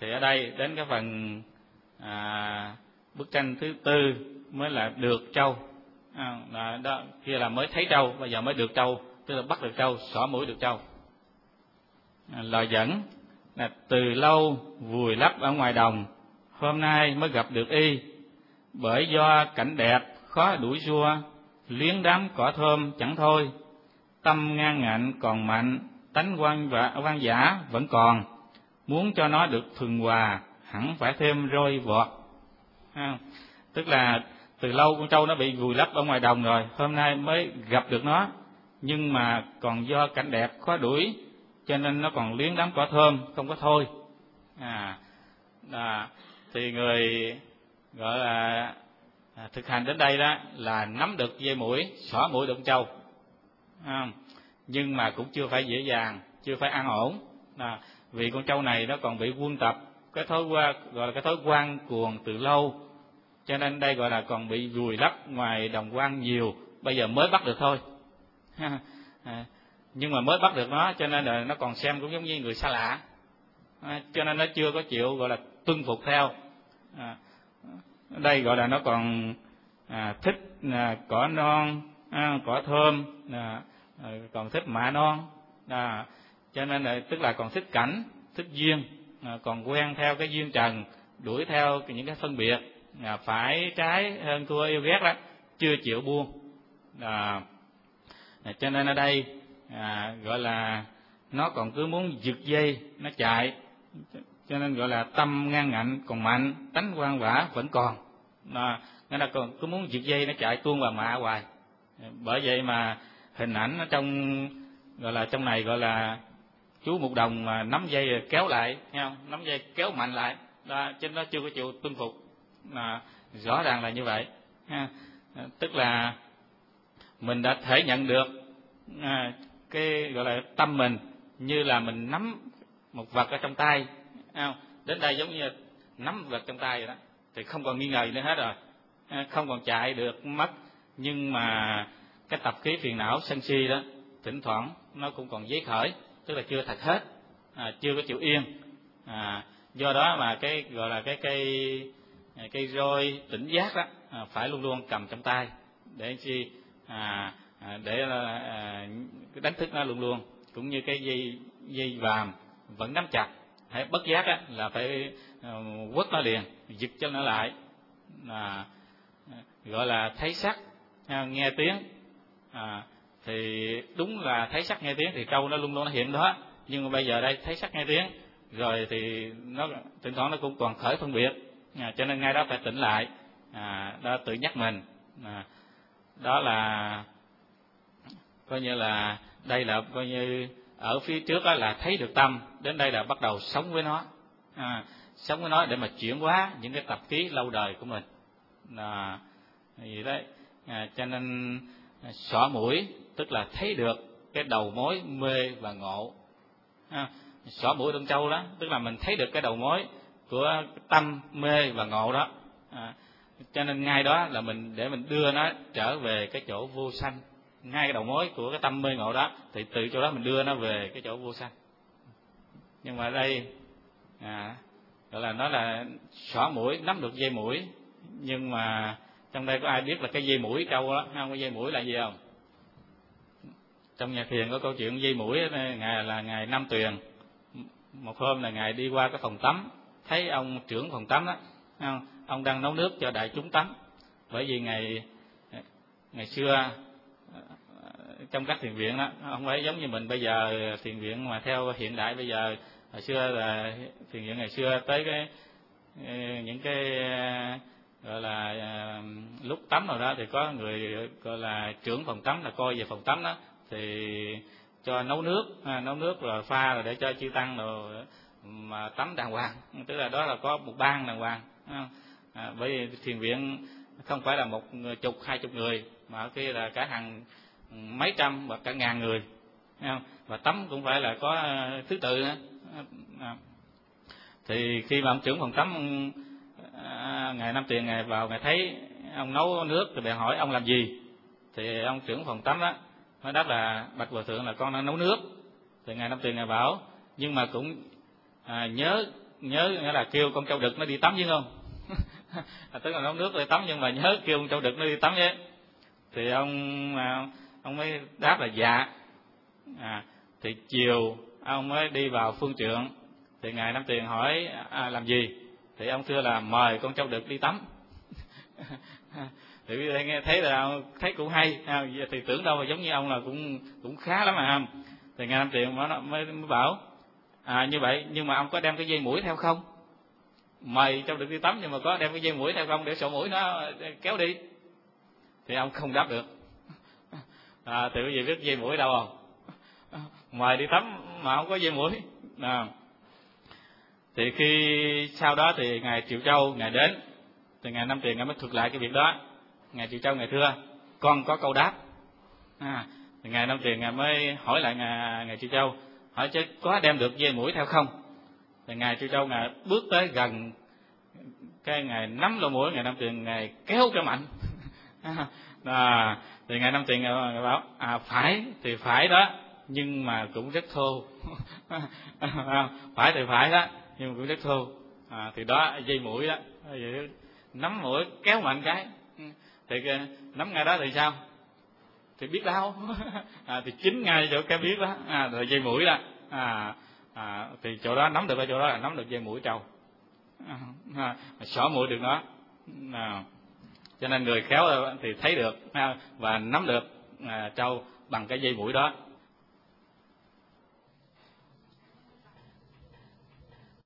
Thì ở đây đến cái phần bức tranh thứ tư mới là được trâu. Đó kia là mới thấy trâu, bây giờ mới được trâu, tức là bắt được trâu, xỏ mũi được trâu. Lời dẫn là từ lâu vùi lấp ở ngoài đồng, hôm nay mới gặp được y. Bởi do cảnh đẹp khó đuổi xua, luyến đám cỏ thơm chẳng thôi. Tâm ngang ngạnh còn mạnh, tánh hoang dã vẫn còn. Muốn cho nó được thuần hòa, hẳn phải thêm roi vọt. Tức là từ lâu con trâu nó bị vùi lấp ở ngoài đồng rồi, hôm nay mới gặp được nó, nhưng mà còn do cảnh đẹp khó đuổi, cho nên nó còn luyến đám cỏ thơm, không có thôi. Thì người gọi là thực hành đến đây đó là nắm được dây mũi, xỏ mũi được con trâu, nhưng mà cũng chưa phải dễ dàng, chưa phải an ổn. Vì con trâu này nó còn bị quân tập cái thói gọi là cái thói quan cuồng từ lâu, cho nên đây gọi là còn bị vùi lấp ngoài đồng quan nhiều, bây giờ mới bắt được thôi. Nhưng mà mới bắt được nó, cho nên là nó còn xem cũng giống như người xa lạ, cho nên nó chưa có chịu gọi là tuân phục theo. Đây gọi là nó còn thích cỏ non, cỏ thơm, còn thích mạ non, cho nên là tức là còn thích cảnh, thích duyên, còn quen theo cái duyên trần, đuổi theo những cái phân biệt, phải trái hơn thua yêu ghét đó, chưa chịu buông. Cho nên ở đây gọi là nó còn cứ muốn giật dây nó chạy, cho nên gọi là tâm ngang ngạnh còn mạnh, tánh hoang vã vẫn còn. Nó là còn cứ muốn giật dây nó chạy tuôn và mạ hoài. Bởi vậy mà hình ảnh ở trong gọi là trong này gọi là chú một đồng mà nắm dây kéo lại, thấy không? Nắm dây kéo mạnh lại, chứ nó chưa có chịu tuân phục. Rõ ràng là như vậy. Tức là mình đã thể nhận được cái gọi là tâm mình như là mình nắm một vật ở trong tay, đến đây giống như nắm vật trong tay vậy đó, thì không còn nghi ngờ nữa hết rồi, không còn chạy được mất. Nhưng mà cái tập khí phiền não sân si đó thỉnh thoảng nó cũng còn dấy khởi, tức là chưa thật hết, chưa có chịu yên. Do đó mà cái gọi là cái cây roi tỉnh giác đó phải luôn luôn cầm trong tay để chi để đánh thức nó luôn luôn, cũng như cái dây vàm vẫn nắm chặt, hãy bất giác á là phải quất nó liền, giật cho nó lại. Gọi là thấy sắc nghe tiếng, thì đúng là thấy sắc nghe tiếng thì trâu nó luôn luôn nó hiện đó, nhưng mà bây giờ đây thấy sắc nghe tiếng rồi thì nó thỉnh thoảng nó cũng còn khởi phân biệt, cho nên ngay đó phải tỉnh lại, đó tự nhắc mình. Đó là coi như là đây là coi như ở phía trước đó là thấy được tâm, đến đây là bắt đầu sống với nó, sống với nó để mà chuyển hóa những cái tập khí lâu đời của mình. Vậy đấy, cho nên xỏ mũi tức là thấy được cái đầu mối mê và ngộ. Xỏ mũi Đông Châu đó tức là mình thấy được cái đầu mối của tâm mê và ngộ đó, cho nên ngay đó là mình để mình đưa nó trở về cái chỗ vô sanh. Ngay cái đầu mối của cái tâm mê ngộ đó thì từ chỗ đó mình đưa nó về cái chỗ vô sanh. Nhưng mà ở đây gọi là nó là xỏ mũi, nắm được dây mũi, nhưng mà trong đây có ai biết là cái dây mũi trâu đó không? Cái dây mũi là gì không? Trong nhà thiền có câu chuyện dây mũi, ngài Nam Tuyền. Một hôm là ngài đi qua cái phòng tắm, thấy ông trưởng phòng tắm đó, ông đang nấu nước cho đại chúng tắm. Bởi vì ngày xưa trong các thiền viện đó, không phải giống như mình bây giờ thiền viện mà theo hiện đại bây giờ. Hồi xưa là thiền viện ngày xưa tới những cái gọi là lúc tắm rồi đó thì có người gọi là trưởng phòng tắm là coi về phòng tắm đó, thì cho nấu nước rồi pha rồi để cho chư tăng rồi mà tắm đàng hoàng, tức là đó là có một ban đàng hoàng. Bởi vì thiền viện không phải là 10, 20 người mà ở kia là cả hàng mấy trăm và cả ngàn người, và tắm cũng phải là có thứ tự nữa. Thì khi mà ông trưởng phòng tắm ngài Nam Tuyền ngài vào, ngài thấy ông nấu nước thì bèn hỏi ông làm gì. Thì ông trưởng phòng tắm đó nói đáp là bạch hòa thượng là con đang nấu nước. Thì ngài Nam Tuyền ngài bảo nhưng mà cũng nhớ nhớ nghĩa là kêu con trâu đực nó đi tắm chứ không. Tức là nấu nước để tắm, nhưng mà nhớ kêu con trâu đực nó đi tắm chứ. Thì ông mới đáp là dạ. Thì chiều ông mới đi vào phương trượng. Thì ngài Nam Tuyền hỏi làm gì? Thì ông thưa là mời con trâu đực đi tắm. Thì nghe thấy cũng hay, thì tưởng đâu mà giống như ông là cũng khá lắm mà. Thì ngài Nam Tuyền mới bảo như vậy, nhưng mà ông có đem cái dây mũi theo không? Mời trâu đực đi tắm nhưng mà có đem cái dây mũi theo không, để sổ mũi nó kéo đi? Thì ông không đáp được. Thì quý vị biết dây mũi đâu không? Mời đi tắm mà không có dây mũi. Thì khi sau đó thì ngài Triệu Châu ngài đến, thì ngài Nam Tuyền ngài mới thuật lại cái việc đó. Ngài Triệu Châu ngài thưa con có câu đáp. Thì ngài Nam Tuyền ngài mới hỏi lại ngài Triệu Châu, hỏi chứ có đem được dây mũi theo không? Thì ngài Triệu Châu ngài bước tới gần, cái ngài nắm lỗ mũi ngài Nam Tuyền ngài kéo cho mạnh. Thì ngài Nam Tuyền ngài bảo phải thì phải đó, nhưng mà cũng rất thô. Phải thì phải đó, nhưng mà cũng rất thô. Thì đó dây mũi đó, nắm mũi kéo mạnh cái, thì nắm ngay đó thì sao? Thì biết đau. Thì chính ngay chỗ cái biết đó, rồi dây mũi đó. Thì chỗ đó nắm được, ở chỗ đó là nắm được dây mũi trâu. Xỏ mũi được nó. Cho nên người khéo thì thấy được và nắm được trâu bằng cái dây mũi đó.